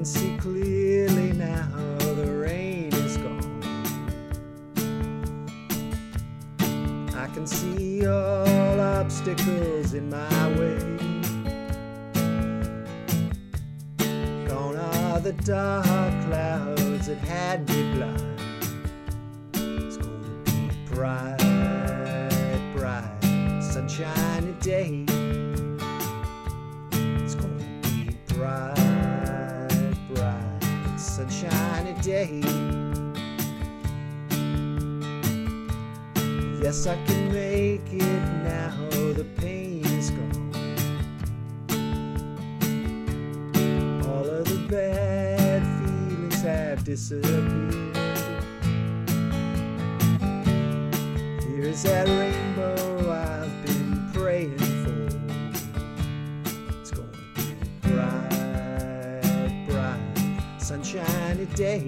can see clearly now, the rain is gone. I can see all obstacles in my way. Gone are the dark clouds that had me blind. It's gonna be bright, bright, sunshiny day. It's gonna be bright, bright, sunshiny day. Yes, I can make it now, the pain is gone. All of the bad feelings have disappeared. Here's that rainbow I've been praying for. It's gonna be bright, bright, sunshiny day.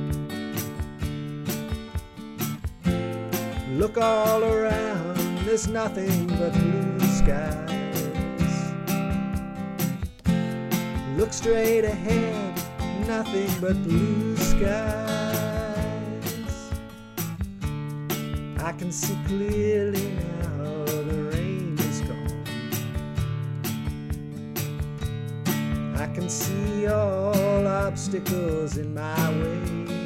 Look all around, there's nothing but blue skies. Look straight ahead, nothing but blue skies. I can see clearly now, the rain is gone. I can see all obstacles in my way.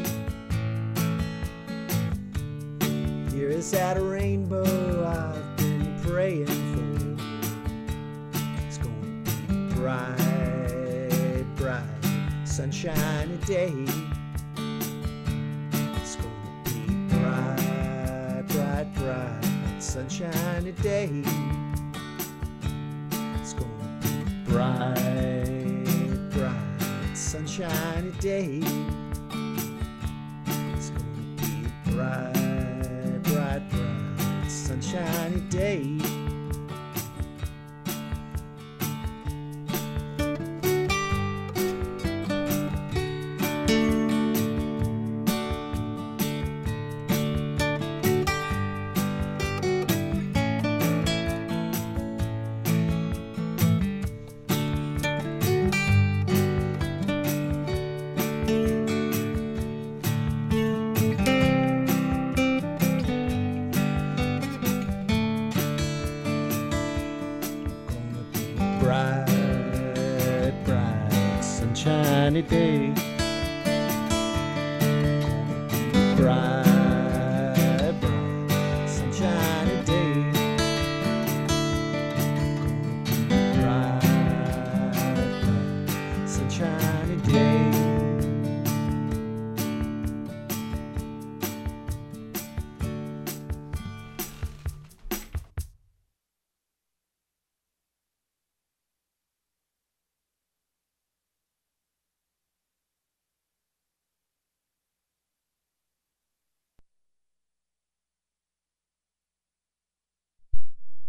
Here is that rainbow I've been praying for. It's gonna be bright, bright, sunshiny day. It's gonna be bright, bright, bright, sunshiny day. It's gonna be bright, bright, sunshiny day. It's gonna be bright, bright, bright, sunshiny day. Bright, bright, sunshiny day.